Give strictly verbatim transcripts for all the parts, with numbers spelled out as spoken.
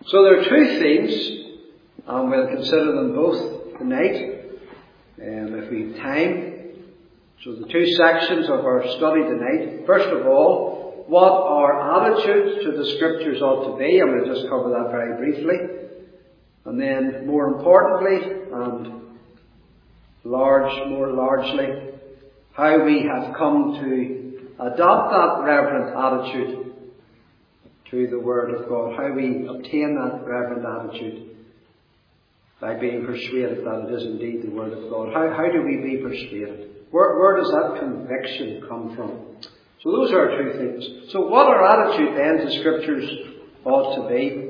So there are two themes, and we'll consider them both tonight, um, if we have time. So the two sections of our study tonight. First of all, what our attitude to the Scriptures ought to be, and we'll just cover that very briefly. And then, more importantly, and large, more largely, how we have come to adopt that reverent attitude to the Word of God. How we obtain that reverent attitude by being persuaded that it is indeed the Word of God. How, how do we be persuaded? Where, where does that conviction come from? So those are our two things. So what our attitude then to Scriptures ought to be.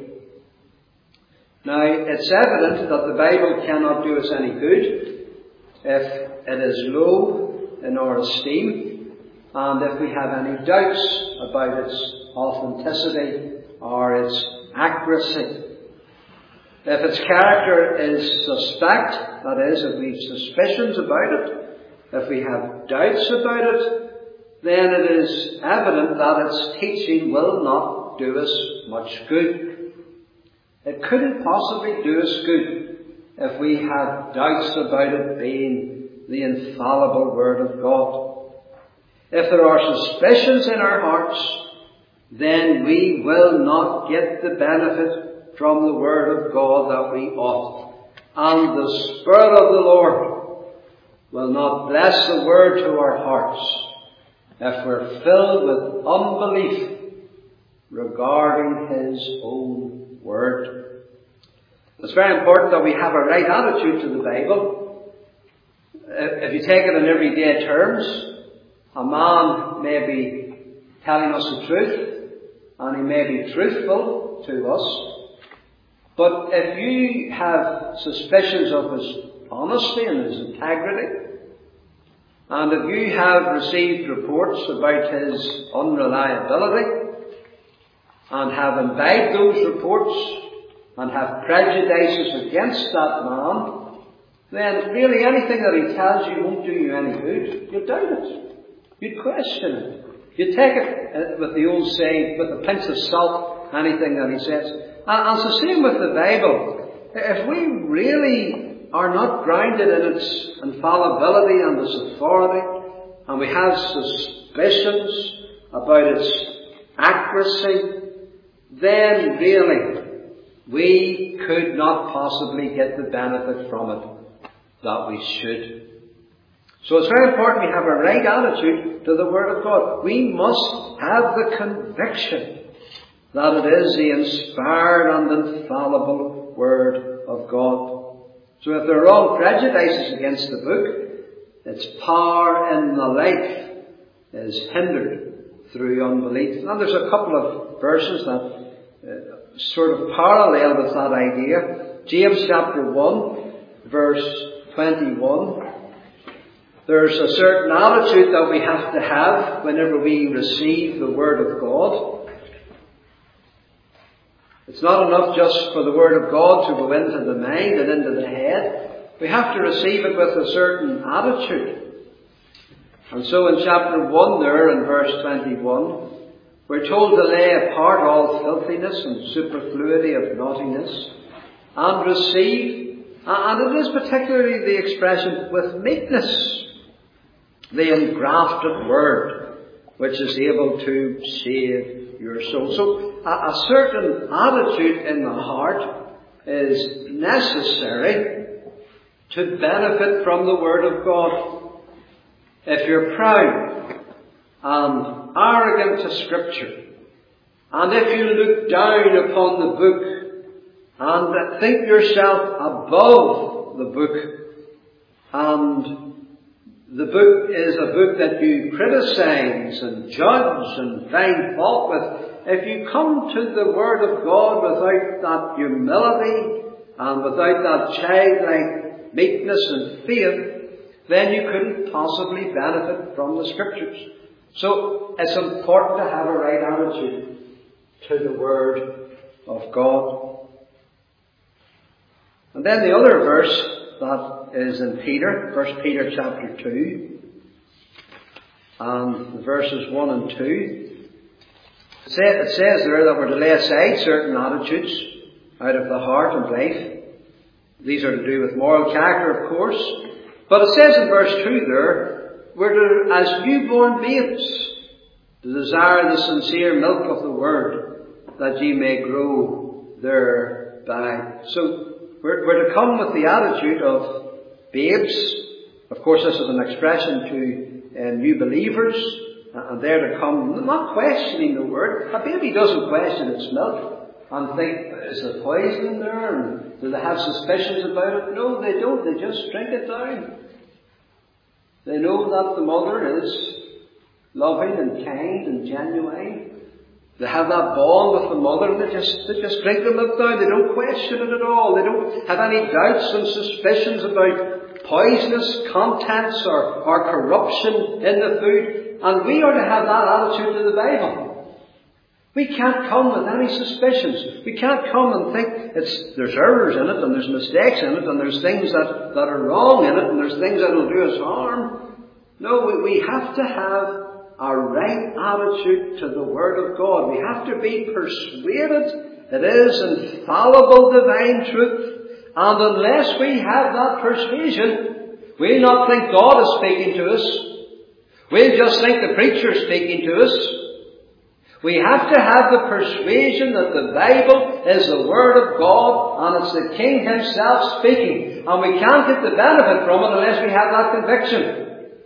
Now, it's evident that the Bible cannot do us any good if it is low in our esteem, and if we have any doubts about its authenticity or its accuracy. If its character is suspect, that is, if we have suspicions about it, if we have doubts about it, then it is evident that its teaching will not do us much good. It couldn't possibly do us good if we have doubts about it being the infallible Word of God. If there are suspicions in our hearts, then we will not get the benefit from the Word of God that we ought. And the Spirit of the Lord will not bless the Word to our hearts if we're filled with unbelief regarding His own Word. It's very important that we have a right attitude to the Bible. If you take it in everyday terms, a man may be telling us the truth, and he may be truthful to us. But if you have suspicions of his honesty and his integrity, and if you have received reports about his unreliability, and have imbibed those reports, and have prejudices against that man, then really anything that he tells you won't do you any good. You'll doubt it. You'd question it. You'd take it with the old saying, with a pinch of salt, anything that he says. And it's the same with the Bible. If we really are not grounded in its infallibility and its authority, and we have suspicions about its accuracy, then really we could not possibly get the benefit from it that we should. So it's very important we have a right attitude to the Word of God. We must have the conviction that it is the inspired and infallible Word of God. So if there are all prejudices against the book, its power in the life is hindered through unbelief. And there's a couple of verses that uh, sort of parallel with that idea. James chapter one, verse twenty-one. There's a certain attitude that we have to have whenever we receive the Word of God. It's not enough just for the Word of God to go into the mind and into the head. We have to receive it with a certain attitude. And so in chapter one there, in verse twenty-one, we're told to lay apart all filthiness and superfluity of naughtiness, and receive, and it is particularly the expression, with meekness, the engrafted Word, which is able to save your soul. So a, a certain attitude in the heart is necessary to benefit from the Word of God. If you're proud and arrogant to Scripture, and if you look down upon the book and think yourself above the book, and the book is a book that you criticize and judge and find fault with, if you come to the Word of God without that humility and without that childlike meekness and faith, then you couldn't possibly benefit from the Scriptures. So it's important to have a right attitude to the Word of God. And then the other verse that is in Peter, First Peter chapter two, and verses one and two. It says there that we're to lay aside certain attitudes out of the heart and life. These are to do with moral character, of course. But it says in verse two there, we're to, as newborn babes, to desire the sincere milk of the word, that ye may grow thereby. So we're, we're to come with the attitude of babes. Of course, this is an expression to uh, new believers, and they're to come not questioning the word. A baby doesn't question its milk and think, is there poison in there? And do they have suspicions about it? No, they don't. They just drink it down. They know that the mother is loving and kind and genuine. They have that bond with the mother, and they just, they just drink the milk down. They don't question it at all. They don't have any doubts and suspicions about poisonous contents or, or corruption in the food. And we are to have that attitude to the Bible. We can't come with any suspicions. We can't come and think it's, there's errors in it, and there's mistakes in it, and there's things that, that are wrong in it, and there's things that will do us harm. No, we, we have to have a right attitude to the Word of God. We have to be persuaded it is infallible divine truth. And unless we have that persuasion, we'll not think God is speaking to us. We'll just think the preacher is speaking to us. We have to have the persuasion that the Bible is the Word of God and it's the King Himself speaking. And we can't get the benefit from it unless we have that conviction.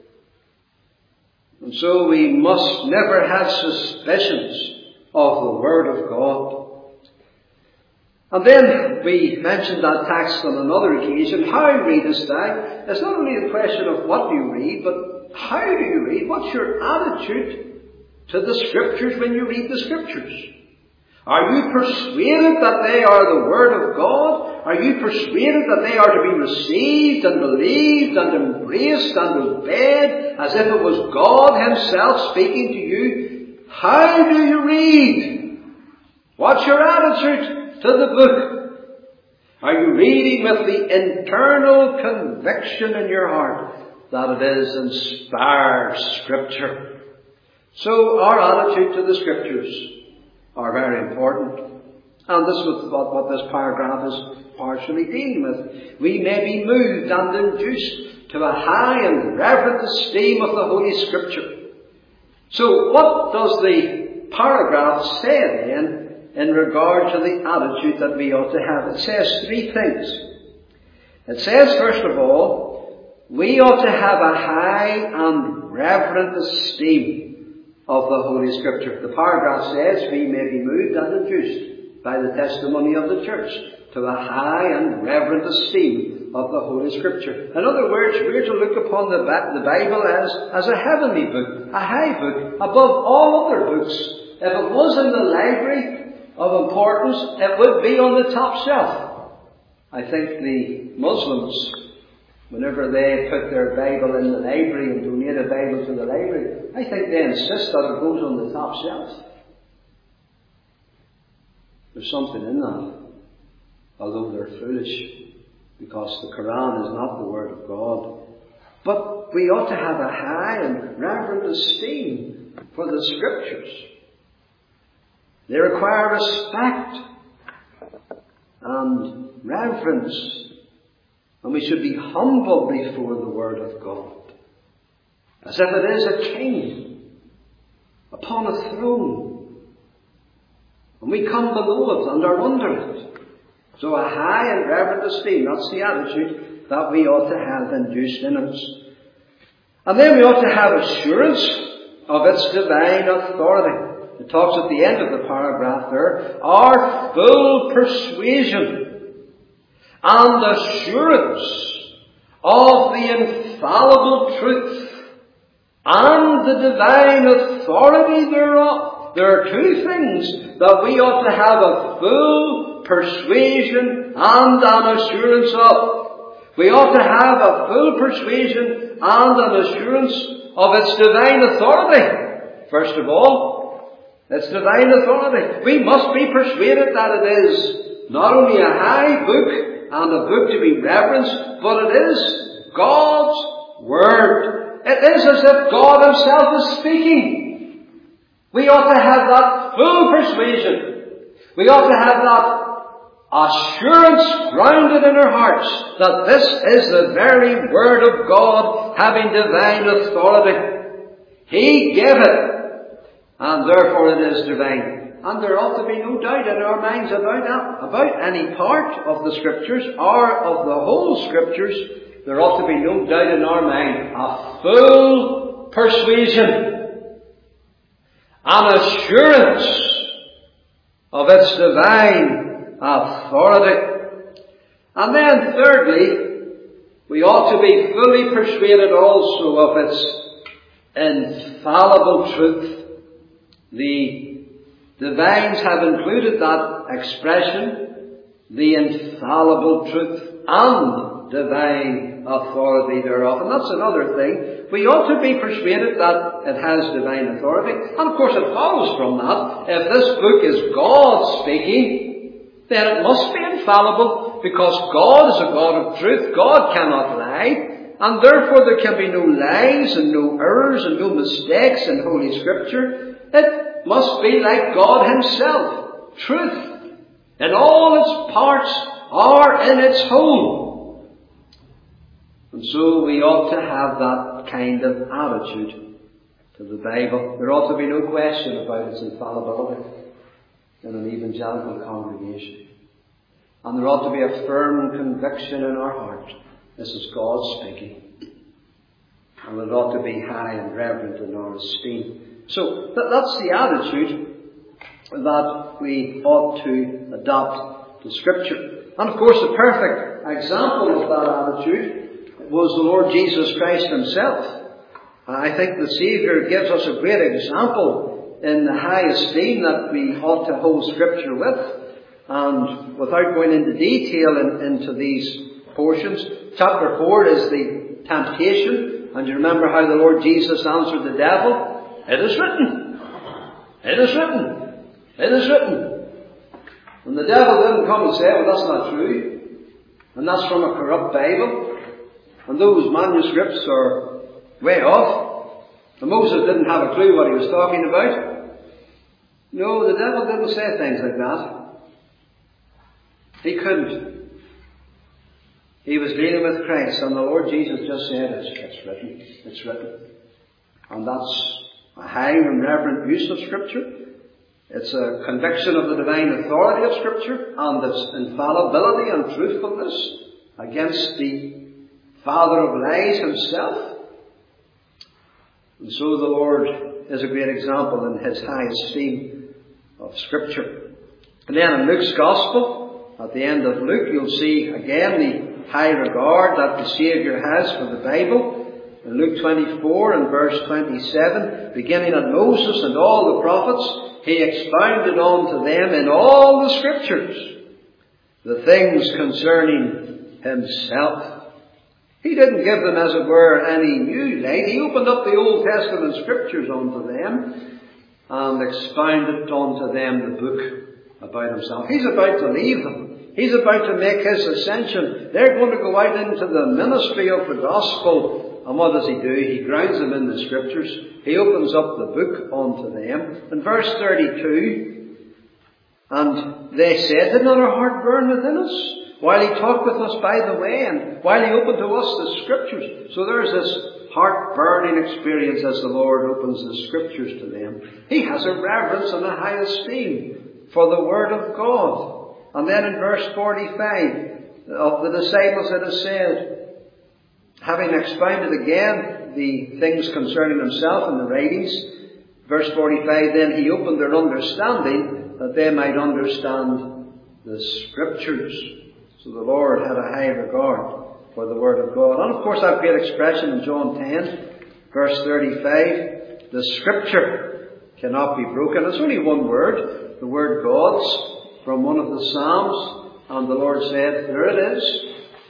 And so we must never have suspicions of the Word of God. And then we mentioned that text on another occasion. How readest thou? It's not only a question of what you read, but how do you read? What's your attitude to the Scriptures when you read the Scriptures? Are you persuaded that they are the Word of God? Are you persuaded that they are to be received and believed and embraced and obeyed as if it was God Himself speaking to you? How do you read? What's your attitude to the book? Are you reading with the internal conviction in your heart that it is inspired Scripture? So our attitude to the Scriptures are very important. And this is what, what this paragraph is partially dealing with. We may be moved and induced to a high and reverent esteem of the Holy Scripture. So what does the paragraph say then in regard to the attitude that we ought to have? It says three things. It says, first of all, we ought to have a high and reverent esteem of the Holy Scripture. The paragraph says we may be moved and induced by the testimony of the church to a high and reverent esteem of the Holy Scripture. In other words, we're to look upon the, the Bible as, as a heavenly book, a high book, above all other books. If it was in the library of importance, it would be on the top shelf. I think the Muslims, whenever they put their Bible in the library and donate a Bible to the library, I think they insist that it goes on the top shelf. There's something in that, although they're foolish, because the Quran is not the Word of God. But we ought to have a high and reverent esteem for the Scriptures. They require respect and reverence. And we should be humble before the Word of God, as if it is a king upon a throne. And we come below it and are under it. So a high and reverent esteem, that's the attitude that we ought to have induced in us. And then we ought to have assurance of its divine authority. It talks at the end of the paragraph there, our full persuasion and assurance of the infallible truth and the divine authority thereof. There are two things that we ought to have a full persuasion and an assurance of. We ought to have a full persuasion and an assurance of its divine authority. First of all, its divine authority. We must be persuaded that it is not only a high book and a book to be reverenced, but it is God's Word. It is as if God Himself is speaking. We ought to have that full persuasion. We ought to have that assurance grounded in our hearts that this is the very Word of God having divine authority. He gave it, and therefore it is divine. And there ought to be no doubt in our minds about that, about any part of the Scriptures or of the whole Scriptures. There ought to be no doubt in our mind, a full persuasion, an assurance of its divine authority. And then thirdly, we ought to be fully persuaded also of its infallible truth. The divines have included that expression, the infallible truth and divine authority thereof. And that's another thing. We ought to be persuaded that it has divine authority. And of course it follows from that, if this book is God speaking, then it must be infallible, because God is a God of truth. God cannot lie. And therefore there can be no lies and no errors and no mistakes in Holy Scripture. It must be like God Himself. Truth in all its parts or in its whole. And so we ought to have that kind of attitude to the Bible. There ought to be no question about its infallibility in an evangelical congregation. And there ought to be a firm conviction in our heart. This is God speaking. And it ought to be high and reverent in our esteem. So that, that's the attitude that we ought to adopt to Scripture. And of course the perfect example of that attitude was the Lord Jesus Christ Himself. I think the Saviour gives us a great example in the high esteem that we ought to hold Scripture with. And without going into detail in, into these portions, chapter four is the temptation. And you remember how the Lord Jesus answered the devil? It is written. It is written. It is written. And the devil didn't come and say, well, that's not true. And that's from a corrupt Bible. And those manuscripts are way off. And Moses didn't have a clue what he was talking about. No, the devil didn't say things like that. He couldn't. He was dealing with Christ, and the Lord Jesus just said, it's, it's written. It's written. And that's a high and reverent use of Scripture. It's a conviction of the divine authority of Scripture and its infallibility and truthfulness against the father of lies himself. And so the Lord is a great example in His high esteem of Scripture. And then in Luke's Gospel, at the end of Luke, you'll see again the high regard that the Saviour has for the Bible. In Luke twenty-four and verse twenty-seven, beginning at Moses and all the prophets, He expounded unto them in all the Scriptures the things concerning Himself. He didn't give them, as it were, any new light. He opened up the Old Testament Scriptures unto them and expounded unto them the book about Himself. He's about to leave them. He's about to make His ascension. They're going to go out into the ministry of the gospel. And what does He do? He grounds them in the Scriptures. He opens up the book unto them. In verse thirty-two, and they said, did not our heart burn within us while He talked with us by the way, and while He opened to us the Scriptures? So there's this heart-burning experience as the Lord opens the Scriptures to them. He has a reverence and a high esteem for the Word of God. And then in verse forty-five, of the disciples it is said, having expounded again the things concerning Himself in the writings, verse forty-five, then He opened their understanding that they might understand the Scriptures. So the Lord had a high regard for the Word of God. And of course that great expression in John ten, verse thirty-five, the Scripture cannot be broken. It's only one word, the word God's, from one of the Psalms. And the Lord said, there it is.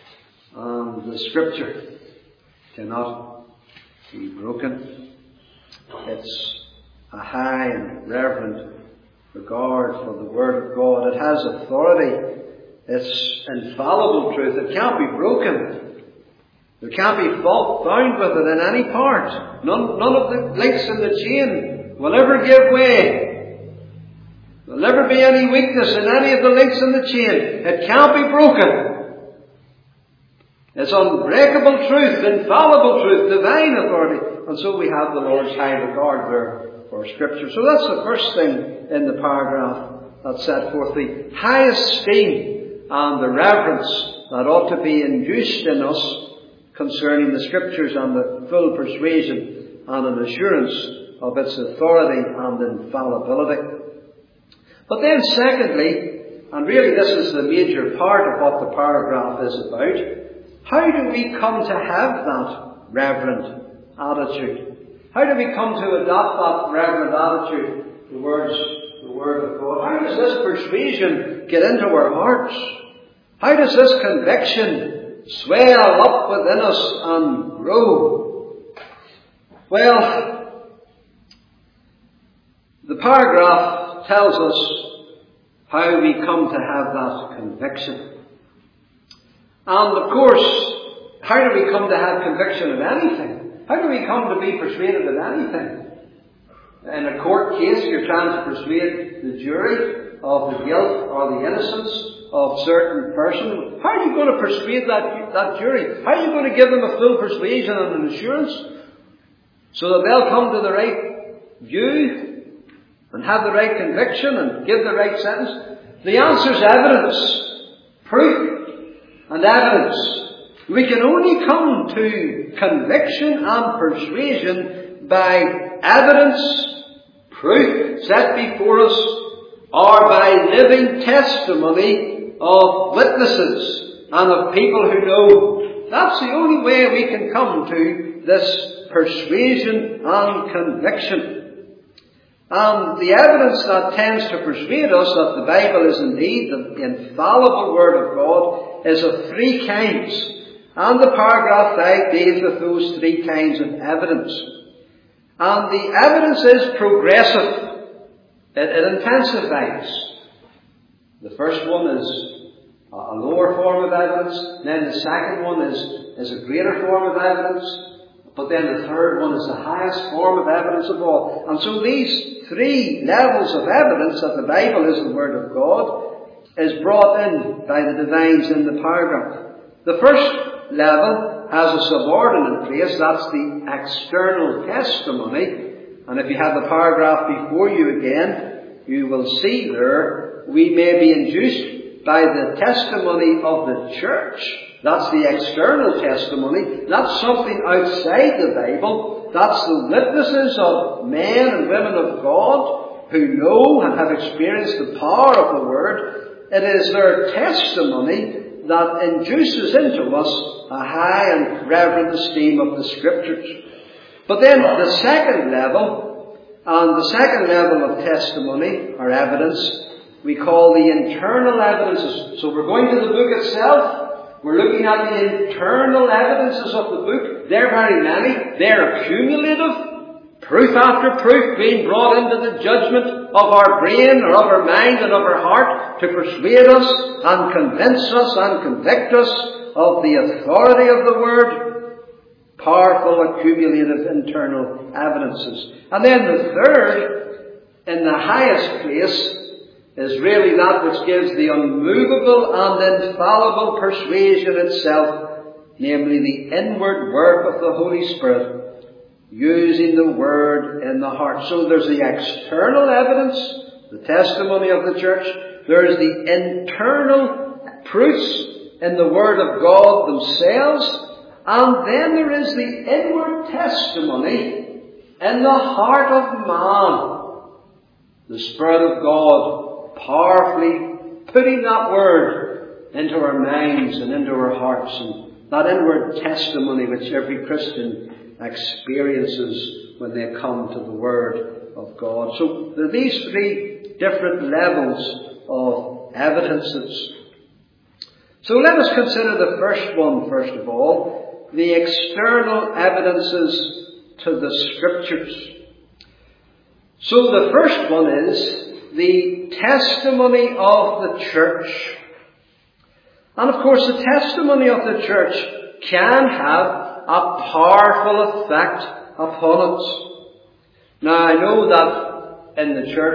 And the Scripture cannot be broken. It's a high and reverent regard for the Word of God. It has authority. It's infallible truth. It can't be broken. There can't be fault found with it in any part. None, none of the links in the chain will ever give way. There'll never be any weakness in any of the links in the chain. It can't be broken. It's unbreakable truth, infallible truth, divine authority. And so we have the Lord's high regard there for Scripture. So that's the first thing in the paragraph that set forth the high esteem and the reverence that ought to be induced in us concerning the Scriptures and the full persuasion and an assurance of its authority and infallibility. But then secondly, and really this is the major part of what the paragraph is about, how do we come to have that reverent attitude? How do we come to adopt that reverent attitude? The words, the Word of God. How does this persuasion get into our hearts? How does this conviction swell up within us and grow? Well, the paragraph tells us how we come to have that conviction. And of course, how do we come to have conviction of anything? How do we come to be persuaded of anything? In a court case, you're trying to persuade the jury of the guilt or the innocence of certain person. How are you going to persuade that, that jury? How are you going to give them a full persuasion and an assurance so that they'll come to the right view and have the right conviction and give the right sentence? The answer is evidence, proof and evidence. We can only come to conviction and persuasion by evidence, proof set before us, or by living testimony of witnesses and of people who know. That's the only way we can come to this persuasion and conviction. And the evidence that tends to persuade us that the Bible is indeed the infallible Word of God is of three kinds. And the paragraph five deals with those three kinds of evidence. And the evidence is progressive. It, it intensifies. The first one is a lower form of evidence. Then the second one is, is a greater form of evidence. But then the third one is the highest form of evidence of all. And so these three levels of evidence that the Bible is the Word of God is brought in by the divines in the paragraph. The first level has a subordinate place. That's the external testimony. And if you have the paragraph before you again, you will see there we may be induced by the testimony of the church. That's the external testimony. That's something outside the Bible. That's the witnesses of men and women of God who know and have experienced the power of the Word. It is their testimony that induces into us a high and reverent esteem of the Scriptures. But then the second level, and the second level of testimony or evidence, we call the internal evidences. So we're going to the book itself. We're looking at the internal evidences of the book. They're very many. They're accumulative. Proof after proof being brought into the judgment of our brain or of our mind and of our heart to persuade us and convince us and convict us of the authority of the Word. Powerful accumulative internal evidences. And then the third, in the highest place, is really that which gives the unmovable and infallible persuasion itself, namely the inward work of the Holy Spirit, using the Word in the heart. So there's the external evidence, the testimony of the church. There's the internal proofs in the Word of God themselves. And then there is the inward testimony in the heart of man. The Spirit of God powerfully putting that Word into our minds and into our hearts, and that inward testimony which every Christian experiences when they come to the Word of God. So there are these three different levels of evidences. So let us consider the first one first of all, the external evidences to the Scriptures. So the first one is the testimony of the church. And of course the testimony of the church can have a powerful effect upon us. Now I know that in the church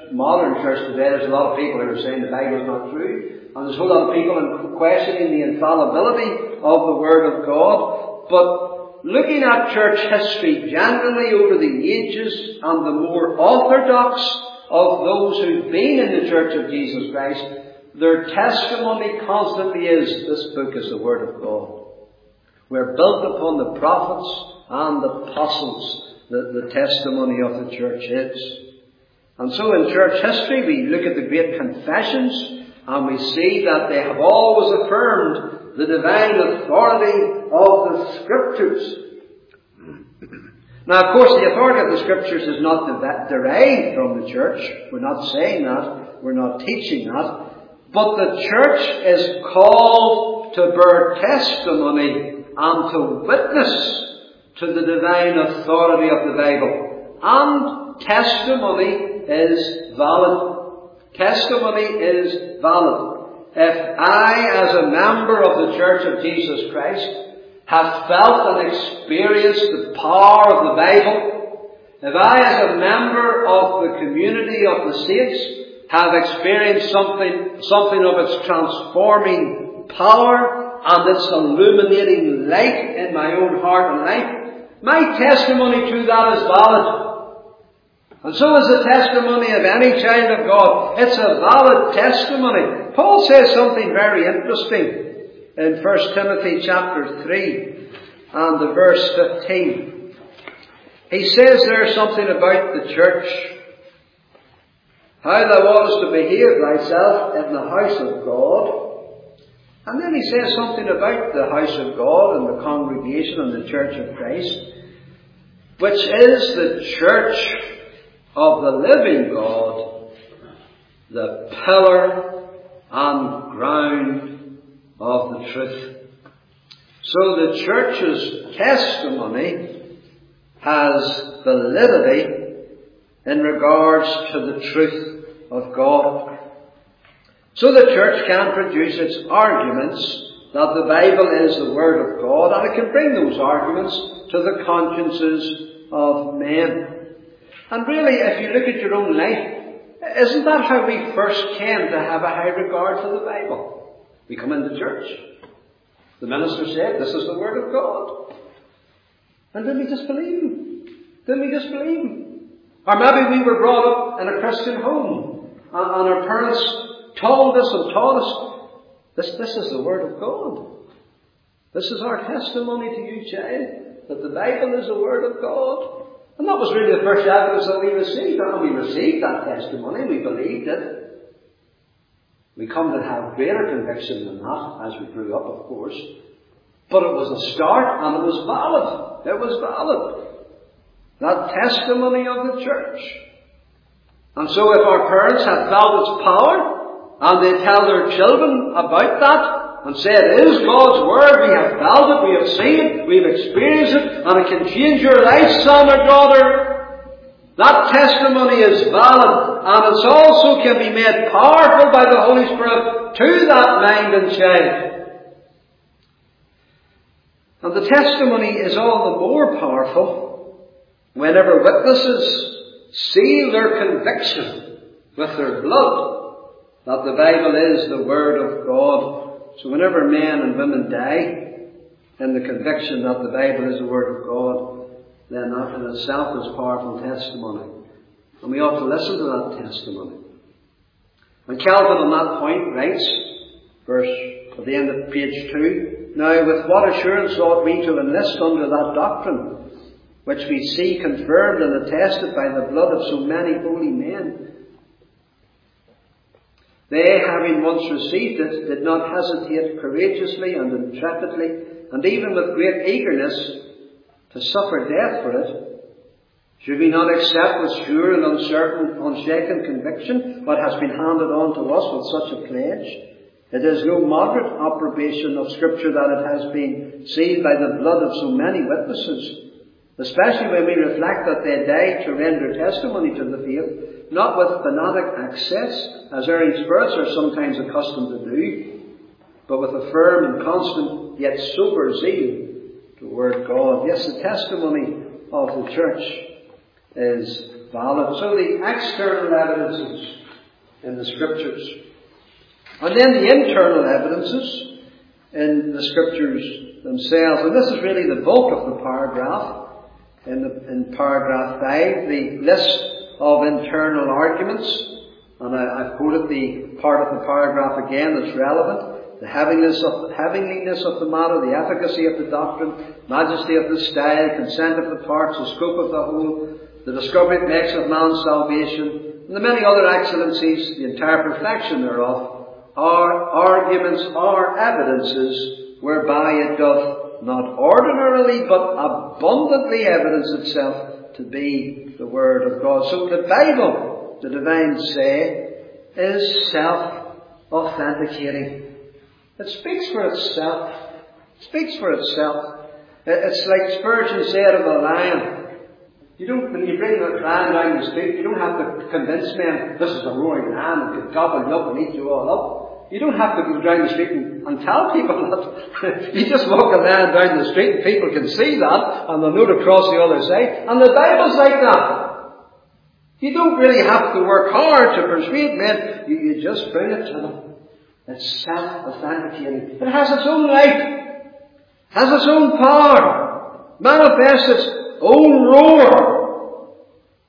modern church today, there's a lot of people who are saying the Bible is not true. And there's a whole lot of people questioning the infallibility of the Word of God. But looking at church history generally over the ages and the more orthodox of those who've been in the Church of Jesus Christ, their testimony constantly is, this book is the Word of God. We're built upon the prophets and the apostles, the, the testimony of the church is. And so in church history we look at the great confessions and we see that they have always affirmed the divine authority of the Scriptures. Now, of course, the authority of the Scriptures is not derived from the church. We're not saying that. We're not teaching that. But the church is called to bear testimony and to witness to the divine authority of the Bible. And testimony is valid. Testimony is valid. If I, as a member of the Church of Jesus Christ, have felt and experienced the power of the Bible, if I, as a member of the community of the saints, have experienced something, something of its transforming power and its illuminating light in my own heart and life, my testimony to that is valid. And so is the testimony of any child of God. It's a valid testimony. Paul says something very interesting in First Timothy chapter three and the verse fifteen. He says there something about the church. How thou oughtest to behave thyself in the house of God. And then he says something about the house of God and the congregation and the church of Christ, which is the church of the living God, the pillar and ground of the truth. So the church's testimony has validity in regards to the truth of God. So the church can produce its arguments that the Bible is the Word of God, and it can bring those arguments to the consciences of men. And really, if you look at your own life, isn't that how we first came to have a high regard for the Bible? We come into church. The minister said, this is the Word of God. And then we just believe him. Then we just believe him. Or maybe we were brought up in a Christian home, and, and our parents told us and taught us, this, this is the Word of God. This is our testimony to you, child, that the Bible is the Word of God. And that was really the first evidence that we received. And we received that testimony, we believed it. We come to have greater conviction than that as we grew up, of course. But it was a start, and it was valid. It was valid. That testimony of the church. And so if our parents have felt its power, and they tell their children about that, and say it is God's Word, we have felt it, we have seen it, we have experienced it, and it can change your life, son or daughter, that testimony is valid, and it also can be made powerful by the Holy Spirit to that mind and child. And the testimony is all the more powerful whenever witnesses seal their conviction with their blood that the Bible is the Word of God. So whenever men and women die in the conviction that the Bible is the Word of God, then that in itself is powerful testimony. And we ought to listen to that testimony. And Calvin on that point writes, verse at the end of page two, now with what assurance ought we to enlist under that doctrine, which we see confirmed and attested by the blood of so many holy men? They, having once received it, did not hesitate courageously and intrepidly, and even with great eagerness, to suffer death for it. Should we not accept with sure and uncertain, unshaken conviction what has been handed on to us with such a pledge? It is no moderate approbation of Scripture that it has been sealed by the blood of so many witnesses, especially when we reflect that they died to render testimony to the faith, not with fanatic excess, as erring spirits are sometimes accustomed to do, but with a firm and constant yet sober zeal toward God. Yes, the testimony of the church is valid. So the external evidences in the Scriptures. And then the internal evidences in the Scriptures themselves. And this is really the bulk of the paragraph. In, the, in paragraph five, the list of internal arguments. And I, I've quoted the part of the paragraph again that's relevant. The heaviness of, heavenliness of the matter, the efficacy of the doctrine, majesty of the style, consent of the parts, the scope of the whole, the discovery it makes of man's salvation, and the many other excellencies, the entire perfection thereof, are arguments, are evidences, whereby it doth not ordinarily but abundantly evidence itself to be the Word of God. So the Bible, the divines say, is self-authenticating. It speaks for itself. It speaks for itself. It's like Spurgeon said of a lion. You don't, when you bring a lion down the street, you don't have to convince men this is a roaring lion that could gobble you up and eat you all up. You don't have to go down the street and, and tell people that. You just walk a lion down the street and people can see that and they'll know to cross the other side. And the Bible's like that. You don't really have to work hard to persuade men. You, you just bring it to them. It's self-authenticating. It has its own light. Has its own power. Manifests its own roar.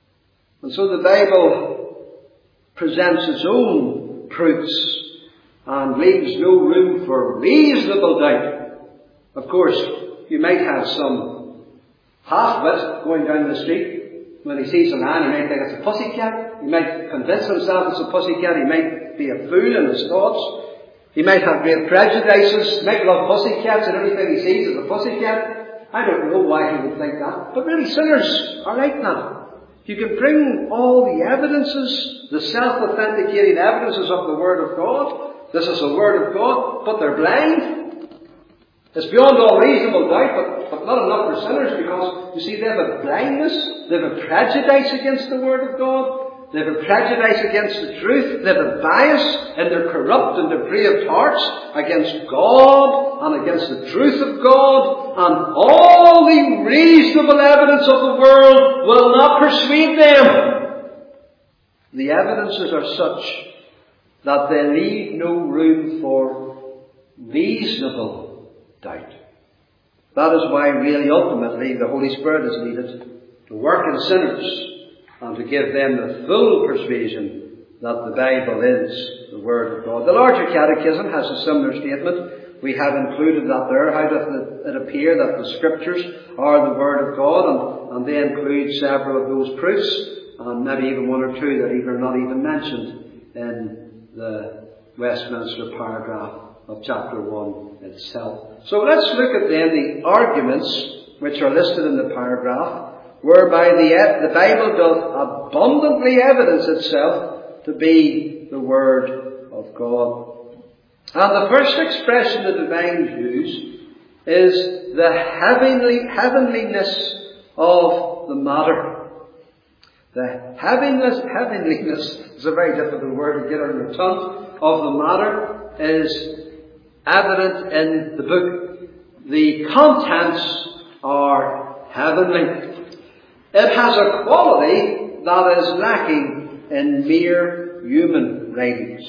And so the Bible presents its own proofs and leaves no room for reasonable doubt. Of course, you might have some half-wit going down the street. When he sees a man, he might think it's a pussycat. He might convince himself it's a pussycat. He might be a fool in his thoughts. He might have great prejudices, might love pussycats, and everything he sees is a pussycat. I don't know why he would think that. But really, sinners are like that. You can bring all the evidences, the self-authenticating evidences of the Word of God. This is the Word of God, but they're blind. It's beyond all reasonable doubt, but, but not enough for sinners, because, you see, they have a blindness, they have a prejudice against the Word of God. They have a prejudice against the truth. They have a bias in their corrupt and depraved hearts against God and against the truth of God. And all the reasonable evidence of the world will not persuade them. The evidences are such that they leave no room for reasonable doubt. That is why really ultimately the Holy Spirit is needed to work in sinners and to give them the full persuasion that the Bible is the Word of God. The larger catechism has a similar statement. We have included that there. How doth it appear that the Scriptures are the Word of God? And, and they include several of those proofs, and maybe even one or two that even are not even mentioned in the Westminster paragraph of chapter one itself. So let's look at then the arguments which are listed in the paragraph, whereby the, the Bible doth abundantly evidence itself to be the Word of God. And the first expression the divines use is the heavenly, heavenliness of the matter. The heavenliness, heavenliness is a very difficult word to get on your tongue, of the matter is evident in the book. The contents are heavenly. It has a quality that is lacking in mere human writings.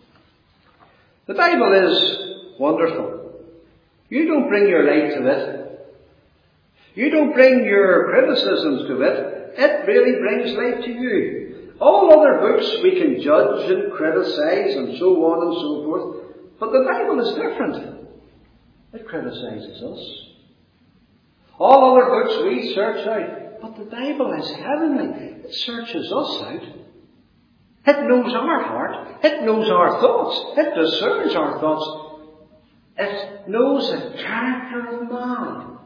The Bible is wonderful. You don't bring your light to it. You don't bring your criticisms to it. It really brings light to you. All other books we can judge and criticize and so on and so forth. But the Bible is different. It criticizes us. All other books we search out. But the Bible is heavenly. It searches us out. It knows our heart. It knows our thoughts. It discerns our thoughts. It knows the character of man.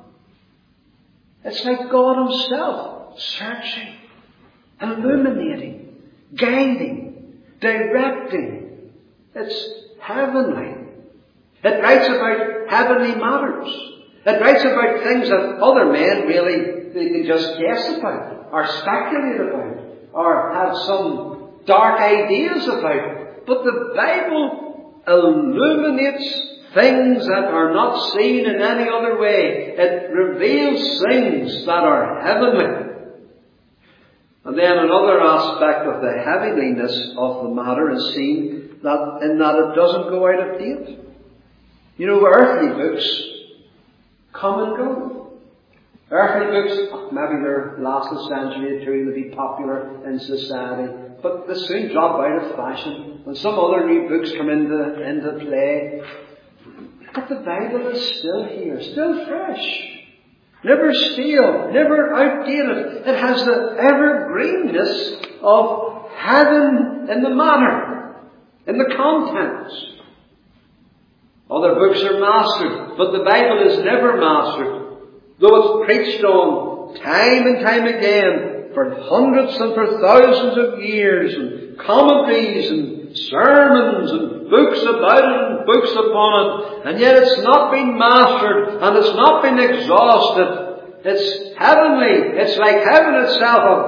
It's like God Himself, searching, illuminating, guiding, directing. It's heavenly. It writes about heavenly matters. It writes about things that other men really they can just guess about, or speculate about, or have some dark ideas about. But the Bible illuminates things that are not seen in any other way. It reveals things that are heavenly. And then another aspect of the heavenliness of the matter is seen that in that it doesn't go out of date. You know, earthly books come and go. Earthly books, maybe they'll last a century or two, they'll be popular in society, but they soon drop out of fashion, and some other new books come into, into play. But the Bible is still here, still fresh. Never stale, never outdated. It has the evergreenness of heaven in the matter, in the contents. Other books are mastered, but the Bible is never mastered. Though it's preached on time and time again for hundreds and for thousands of years, and commentaries and sermons and books about it and books upon it, and yet it's not been mastered and it's not been exhausted. It's heavenly. It's like heaven itself, a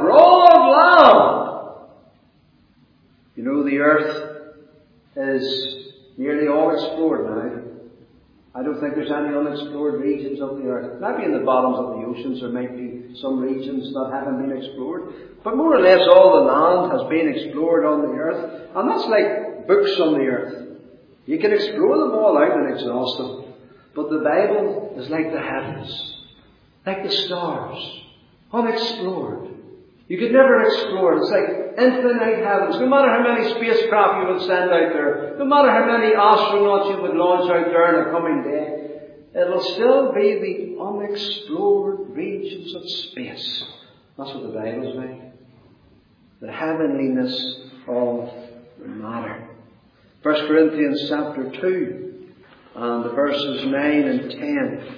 broad land. You know, the earth is nearly all explored now. I don't think there's any unexplored regions of the earth. Maybe in the bottoms of the oceans there might be some regions that haven't been explored. But more or less all the land has been explored on the earth. And that's like books on the earth. You can explore them all out and exhaust them. But the Bible is like the heavens, like the stars, unexplored. You could never explore it. It's like infinite heavens. No matter how many spacecraft you would send out there, no matter how many astronauts you would launch out there in a coming day, it'll still be the unexplored regions of space. That's what the Bible's like. The heavenliness of the matter. First Corinthians chapter two and verses nine and ten.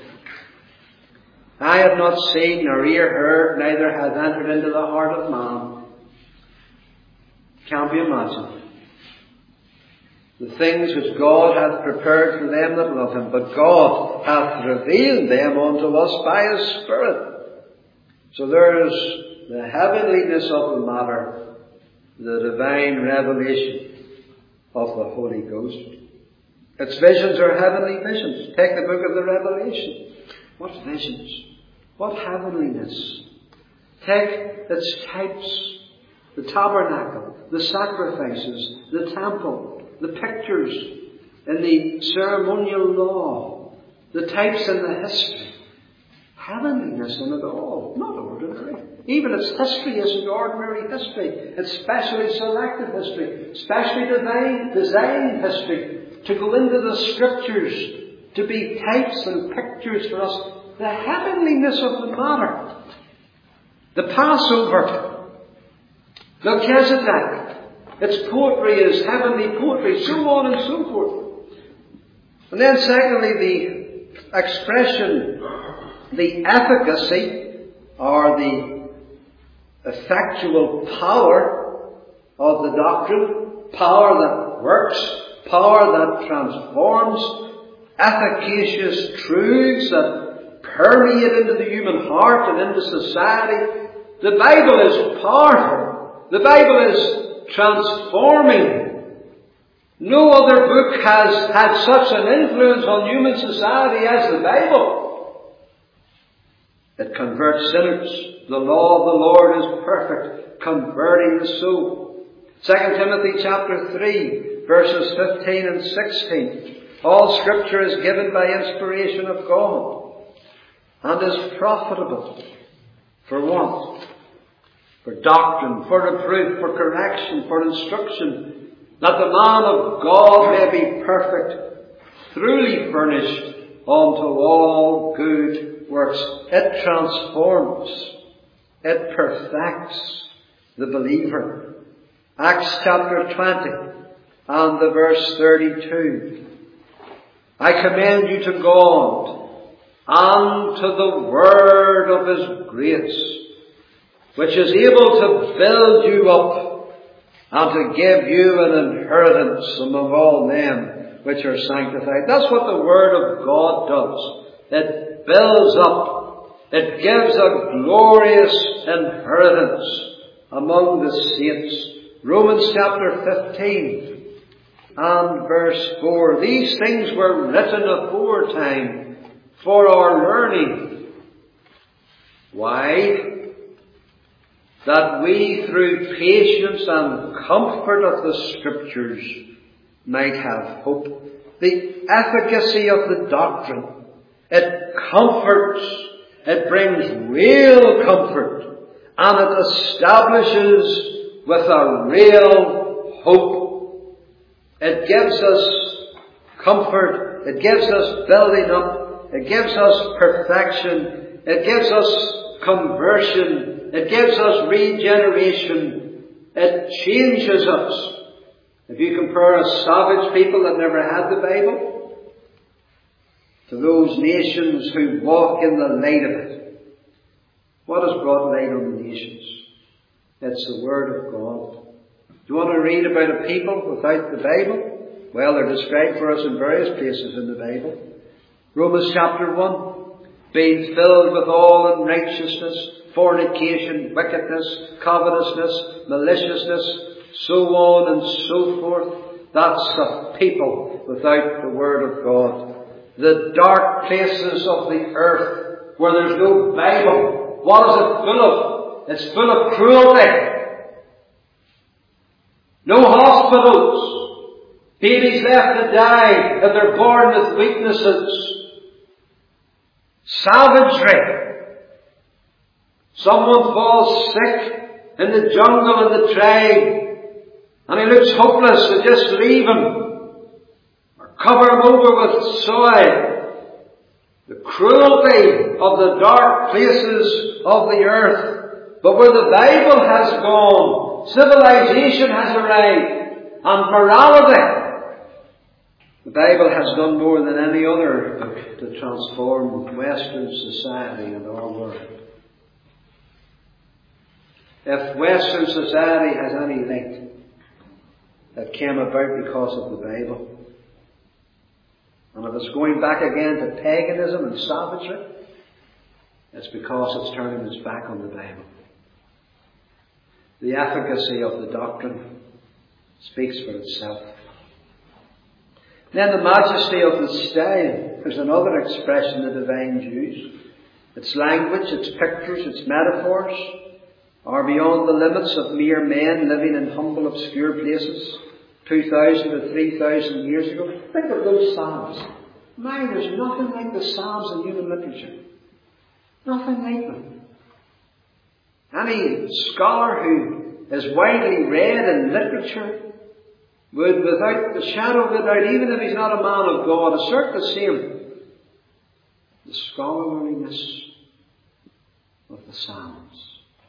I have not seen nor ear heard, neither hath entered into the heart of man. Can't be imagined. The things which God hath prepared for them that love him, but God hath revealed them unto us by his Spirit. So there's the heavenliness of the matter, the divine revelation of the Holy Ghost. Its visions are heavenly visions. Take the book of the Revelation. What visions? What heavenliness? Take its types, the tabernacle, the sacrifices, the temple, the pictures in the ceremonial law, the types in the history. Heavenliness in it all, not ordinary. Even its history isn't ordinary history. It's specially selected history, specially divine, designed history, to go into the Scriptures, to be types and pictures for us. The heavenliness of the matter. The Passover. Melchizedek. Its poetry is heavenly poetry, so on and so forth. And then secondly, the expression, the efficacy, or the effectual power of the doctrine, power that works, power that transforms, efficacious truths that permeate into the human heart and into society. The Bible is powerful. The Bible is transforming. No other book has had such an influence on human society as the Bible. It converts sinners. The law of the Lord is perfect, converting the soul. Second Timothy chapter three, verses fifteen and sixteen. All Scripture is given by inspiration of God, and is profitable for what? For doctrine, for reproof, for correction, for instruction, that the man of God may be perfect, truly furnished unto all good works. It transforms, it perfects the believer. Acts chapter twenty and the verse thirty-two. I commend you to God and to the word of his grace, which is able to build you up and to give you an inheritance among all men which are sanctified. That's what the word of God does. It builds up. It gives a glorious inheritance among the saints. Romans chapter fifteen and verse four. These things were written aforetime for our learning. Why? that we through patience and comfort of the Scriptures might have hope. The efficacy of the doctrine. It comforts. It brings real comfort. And it establishes with a real hope. It gives us comfort. It gives us building up. It gives us perfection. It gives us conversion. It gives us regeneration. It changes us. If you compare a savage people that never had the Bible to those nations who walk in the light of it, what has brought light on the nations? It's the Word of God. Do you want to read about a people without the Bible? Well, they're described for us in various places in the Bible. Romans chapter one, being filled with all unrighteousness, fornication, wickedness, covetousness, maliciousness, so on and so forth. That's a people without the Word of God. The dark places of the earth where there's no Bible. What is it full of? It's full of cruelty. No hospitals. Babies left to die if they're born with weaknesses. Savagery. Someone falls sick in the jungle in the tribe, and he looks hopeless, so just leave him. Or cover him over with soil. The cruelty of the dark places of the earth. But where the Bible has gone, civilization has arrived, and morality. The Bible has done more than any other book to transform Western society and our world. If Western society has any light, that came about because of the Bible. And if it's going back again to paganism and savagery, it's because it's turning its back on the Bible. The efficacy of the doctrine speaks for itself. Then the majesty of the style. There's another expression the divine Jews. Its language, its pictures, its metaphors are beyond the limits of mere men living in humble, obscure places two thousand to three thousand years ago. Think of those Psalms. My, there's nothing like the Psalms in human literature. Nothing like them. Any scholar who is widely read in literature would, without the shadow of a doubt, even if he's not a man of God, assert the same. The scholarliness of the Psalms.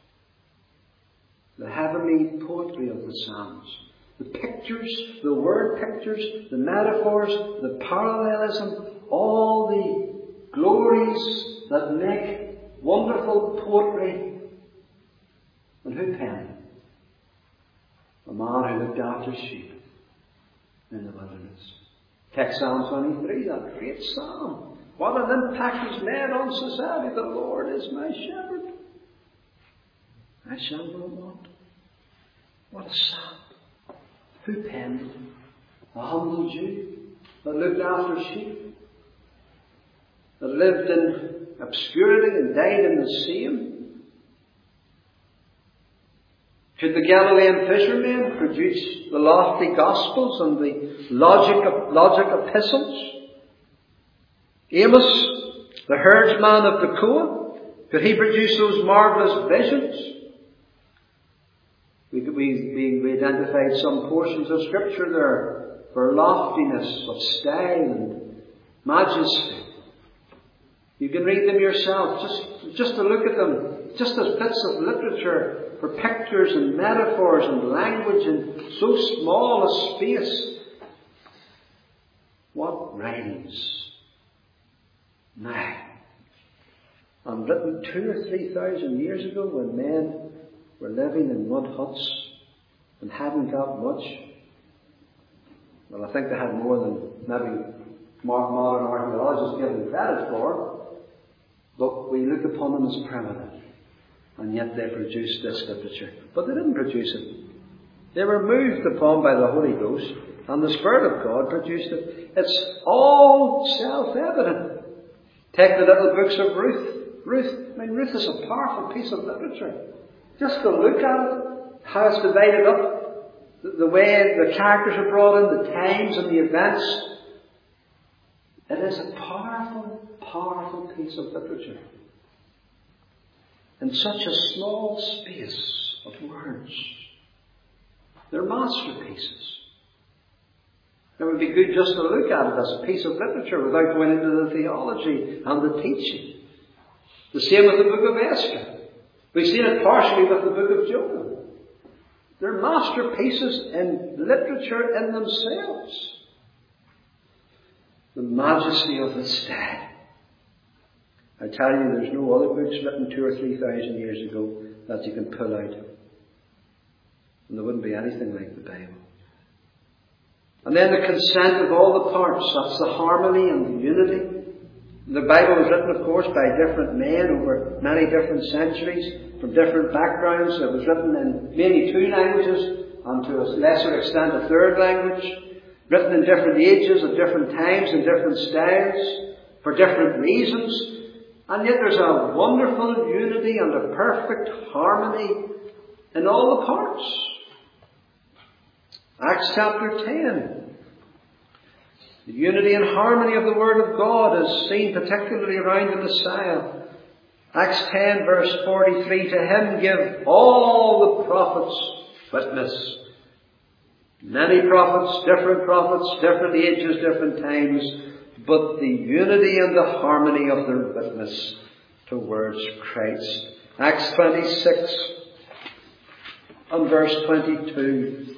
The heavenly poetry of the Psalms. The pictures, the word pictures, the metaphors, the parallelism, all the glories that make wonderful poetry. And who penned them? A man who looked after sheep in the wilderness. Take Psalm twenty-three, that great psalm. What an impact he's made on society. The Lord is my shepherd. I shall not want. What a psalm. Who penned it? A humble Jew that looked after sheep, that lived in obscurity and died in the same. Could the Galilean fishermen produce the lofty Gospels and the logic, logic epistles? Amos, the herdsman of the Cohen, could he produce those marvellous visions? We, we, we identified some portions of Scripture there for loftiness of style and majesty. You can read them yourself, just, just to look at them, just as bits of literature for pictures and metaphors and language in so small a space. What rhymes now? And written two or three thousand years ago when men were living in mud huts and hadn't got much. Well, I think they had more than maybe modern archaeologists give them credit for. But we look upon them as primitive. And yet they produced this literature. But they didn't produce it. They were moved upon by the Holy Ghost. And the Spirit of God produced it. It's all self-evident. Take the little books of Ruth. Ruth, I mean, Ruth is a powerful piece of literature. Just go look at it, how it's divided up, the, the way the characters are brought in, the times and the events. It is a powerful, powerful piece of literature. In such a small space of words. They're masterpieces. It would be good just to look at it as a piece of literature without going into the theology and the teaching. The same with the book of Esther. We've seen it partially with the book of Jonah. They're masterpieces in literature in themselves. The majesty of the style. I tell you, there's no other books written two or three thousand years ago that you can pull out. And there wouldn't be anything like the Bible. And then the consent of all the parts. That's the harmony and the unity. The Bible was written, of course, by different men over many different centuries, from different backgrounds. It was written in mainly two languages, and to a lesser extent a third language. Written in different ages, at different times, in different styles, for different reasons. And yet there's a wonderful unity and a perfect harmony in all the parts. Acts chapter ten. The unity and harmony of the Word of God is seen particularly around the Messiah. Acts ten verse forty-three, to him give all the prophets witness. Many prophets, different prophets, different ages, different times, but the unity and the harmony of their witness towards Christ. Acts twenty-six and verse twenty-two.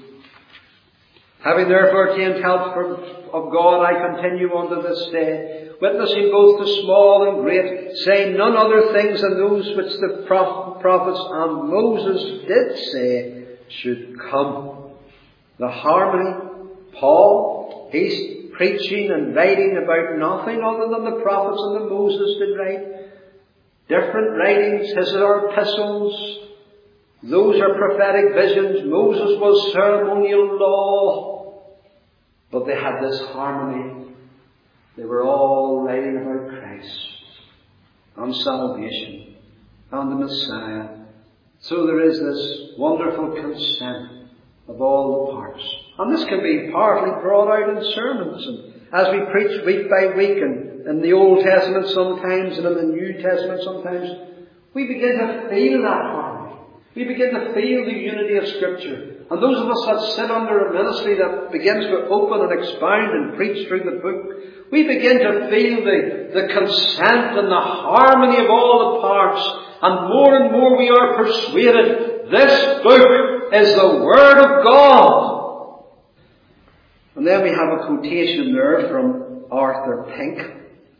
Having therefore obtained help from, of God, I continue unto this day, witnessing both to small and great, saying none other things than those which the prophets and Moses did say should come. The harmony, Paul, he's preaching and writing about nothing other than the prophets and the Moses did write. Different writings, his are epistles. Those are prophetic visions. Moses was ceremonial law. But they had this harmony. They were all writing about Christ and salvation and the Messiah. So there is this wonderful consent of all the parts. And this can be partly brought out in sermons. And as we preach week by week, and in the Old Testament sometimes and in the New Testament sometimes, we begin to feel that harmony. We begin to feel the unity of Scripture. And those of us that sit under a ministry that begins to open and expound and preach through the book, we begin to feel the, the consent and the harmony of all the parts. And more and more we are persuaded this book is the Word of God. And then we have a quotation there from Arthur Pink.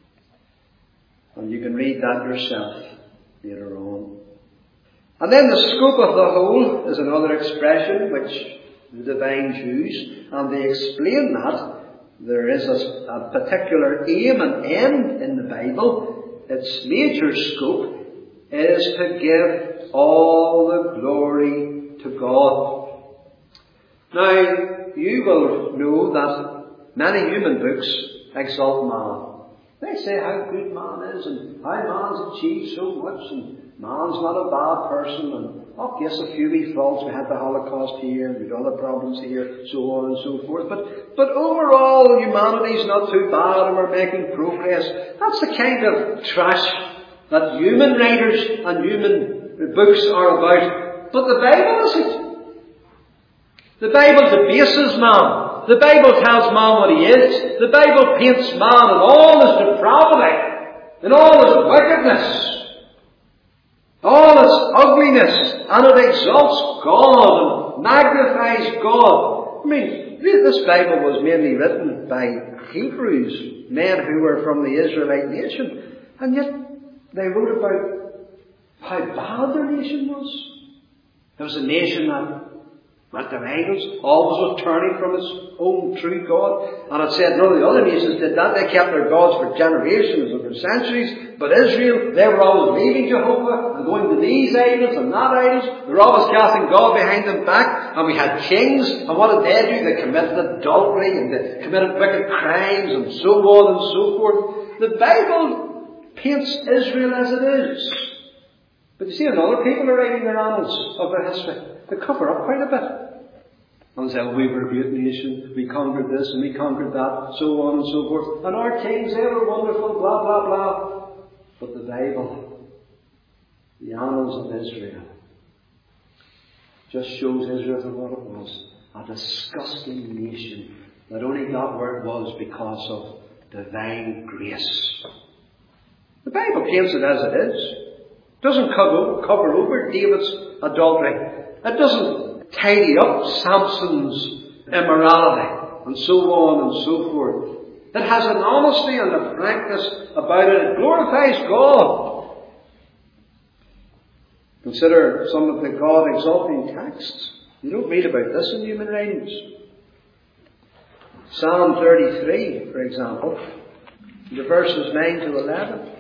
And you can read that yourself later on. And then the scope of the whole is another expression which the divines use, and they explain that there is a, a particular aim and end in the Bible. Its major scope is to give all the glory to God. Now, you will know that many human books exalt man. They say how good man is, and how man's achieved so much, and man's not a bad person, and oh yes, a few wee faults, we had the Holocaust here, and we had other problems here, so on and so forth. But but overall, humanity's not too bad, and we're making progress. That's the kind of trash that human writers and human books are about. But the Bible isn't. The Bible debases man. The Bible tells man what he is. The Bible paints man in all his depravity, in all his wickedness, all its ugliness, and it exalts God and magnifies God. I mean, this Bible was mainly written by Hebrews, men who were from the Israelite nation, and yet they wrote about how bad their nation was. It was a nation that went to idols, always was turning from its own true God. And it said none of the other nations did that. They kept their gods for generations and for centuries. But Israel, they were always leaving Jehovah and going to these idols and that idols. They were always casting God behind them back. And we had kings, and what did they do? They committed adultery and they committed wicked crimes and so on and so forth. The Bible paints Israel as it is. But you see, when other people are writing their annals of their history, they cover up quite a bit. And say, oh, we were a great nation, we conquered this and we conquered that, so on and so forth. And our kings, they were wonderful, blah, blah, blah. But the Bible, the annals of Israel, just shows Israel for what it was. A disgusting nation that only got where it was because of divine grace. The Bible paints it as it is. It doesn't cover, cover over David's adultery. It doesn't tidy up Samson's immorality and so on and so forth. It has an honesty and a frankness about it. It glorifies God. Consider some of the God-exalting texts. You don't read about this in human writings. Psalm thirty-three, for example, the verses nine to eleven.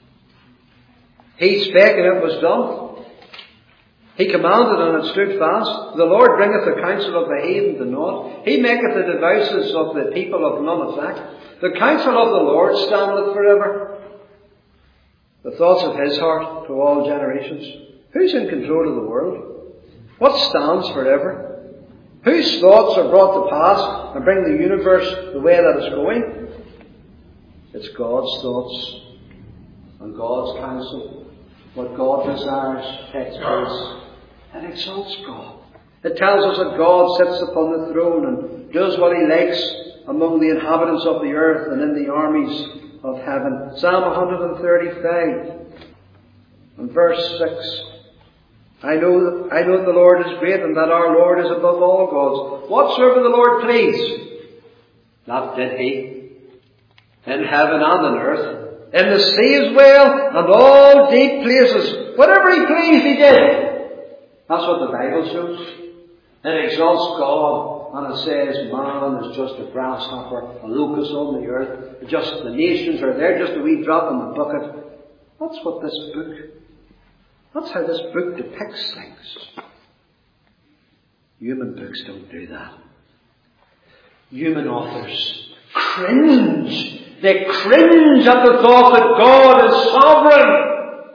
He spake and it was done. He commanded and it stood fast. The Lord bringeth the counsel of the heathen to naught. He maketh the devices of the people of none effect. The counsel of the Lord standeth forever. The thoughts of his heart to all generations. Who's in control of the world? What stands forever? Whose thoughts are brought to pass and bring the universe the way that it's going? It's God's thoughts and God's counsel. What God desires takes place. It exalts God. It tells us that God sits upon the throne and does what he likes among the inhabitants of the earth and in the armies of heaven. Psalm one thirty-five and verse six. I know that, I know that the Lord is great and that our Lord is above all gods. Whatsoever the Lord please, that did he, in heaven and on earth, in the sea as well, and all deep places. Whatever he pleased, he did. That's what the Bible shows. It exalts God, and it says man is just a grasshopper, a locust on the earth. Just the nations are there, just a wee drop in the bucket. That's what this book, that's how this book depicts things. Human books don't do that. Human authors cringe. They cringe at the thought that God is sovereign.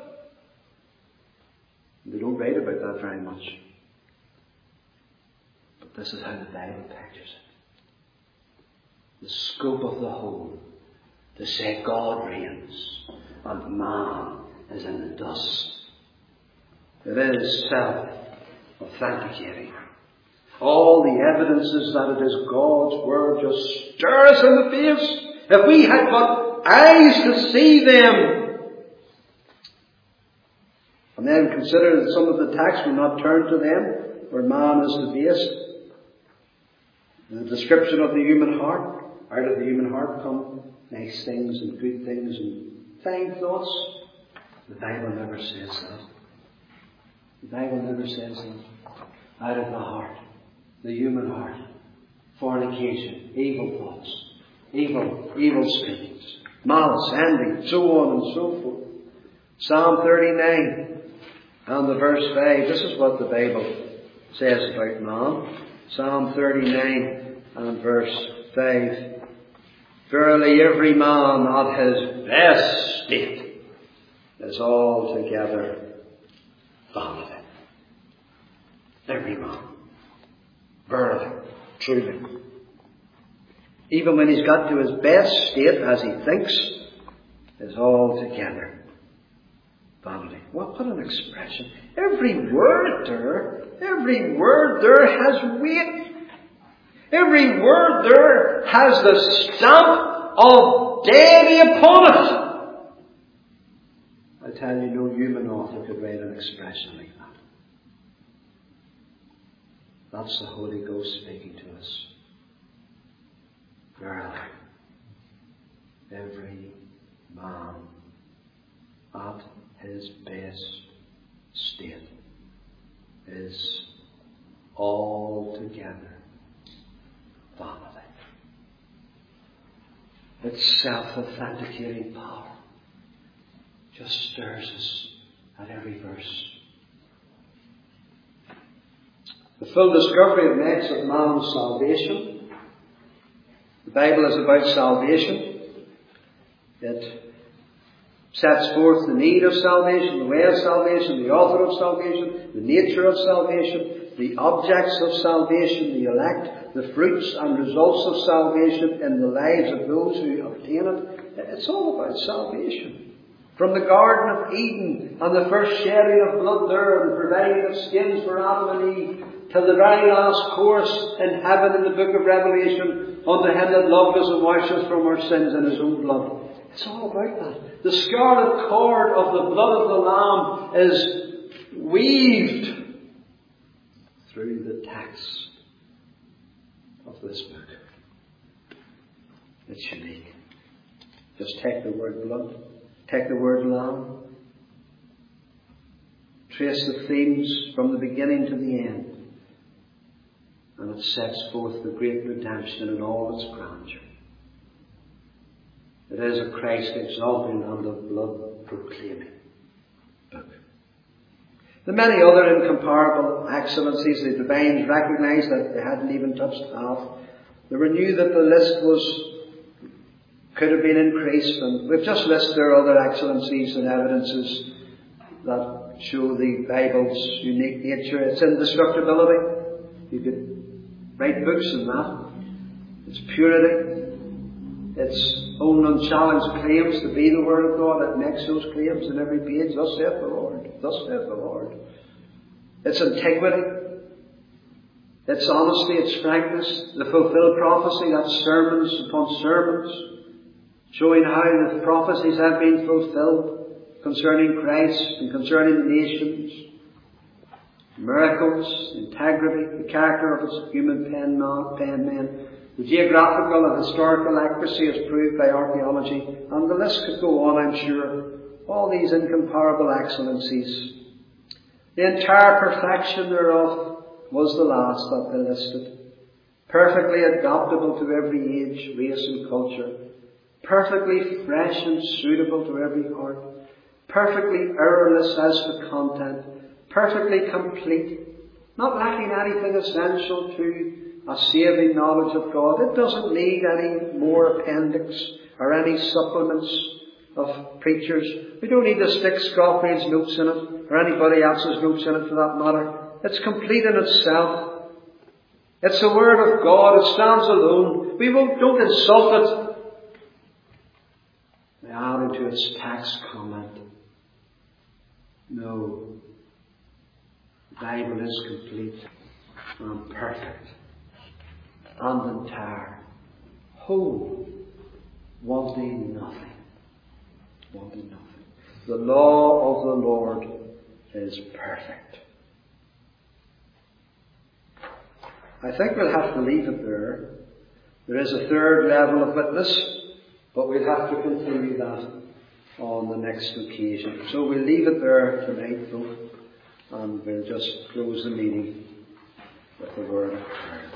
They don't write about that very much. But this is how the Bible pictures it. The scope of the whole. To say God reigns and man is in the dust. It is self-authenticating. All the evidences that it is God's word just stir us in the face. If we had but eyes to see them. And then consider that some of the texts will not turn to them, where man is debased. The description of the human heart. Out of the human heart come nice things and good things and fine thoughts. The Bible never says that. The Bible never says that. Out of the heart, the human heart, fornication, evil thoughts. Evil, evil speakings, malice, envy, so on and so forth. Psalm thirty-nine and the verse five. This is what the Bible says about man. Psalm thirty-nine and verse five. Verily every man at his best state is altogether vanity. Every man. Verily, truly. Even when he's got to his best state, as he thinks, is altogether vanity. What, what an expression. Every word there, every word there has weight. Every word there has the stamp of deity upon it. I tell you, no human author could write an expression like that. That's the Holy Ghost speaking to us. Verily, every man at his best state is altogether vanity. Its self-authenticating power just stirs us at every verse. The full discovery it makes of man's salvation. The Bible is about salvation. It sets forth the need of salvation, the way of salvation, the author of salvation, the nature of salvation, the objects of salvation, the elect, the fruits and results of salvation in the lives of those who obtain it. It's all about salvation. From the Garden of Eden and the first shedding of blood there and the providing of skins for Adam and Eve, till the very last course in heaven in the book of Revelation, unto him that loved us and washed us from our sins in his own blood. It's all about that. The scarlet cord of the blood of the Lamb is weaved through the text of this book. It's unique. Just take the word blood, take the word Lamb, trace the themes from the beginning to the end, and it sets forth the great redemption in all its grandeur. It is a Christ exalting and a blood proclaiming book. The many other incomparable excellencies the divines recognised that they hadn't even touched half. They were knew that the list was could have been increased, and we've just listed their other excellencies and evidences that show the Bible's unique nature. Its indestructibility. You could write books on that. Its purity. Its own unchallenged claims to be the Word of God. It makes those claims in every page. Thus saith the Lord. Thus saith the Lord. Its integrity. Its honesty. Its frankness. The fulfilled prophecy. That's sermons upon sermons, showing how the prophecies have been fulfilled concerning Christ and concerning the nations. Miracles, integrity, the character of its human pen men, the geographical and historical accuracy as proved by archaeology, and the list could go on, I'm sure. All these incomparable excellencies. The entire perfection thereof was the last that they listed. Perfectly adaptable to every age, race and culture. Perfectly fresh and suitable to every heart. Perfectly errorless as to content. Perfectly complete. Not lacking anything essential to a saving knowledge of God. It doesn't need any more appendix or any supplements of preachers. We don't need to stick Scofields notes in it or anybody else's notes in it for that matter. It's complete in itself. It's the Word of God. It stands alone. We won't, don't insult it by adding to its text comment. No. The Bible is complete and perfect and entire, whole, wanting nothing. Wanting nothing. The law of the Lord is perfect. I think we'll have to leave it there. There is a third level of witness, but we'll have to continue that on the next occasion. So we'll leave it there tonight, though, and we'll just close the meeting with a word of prayer.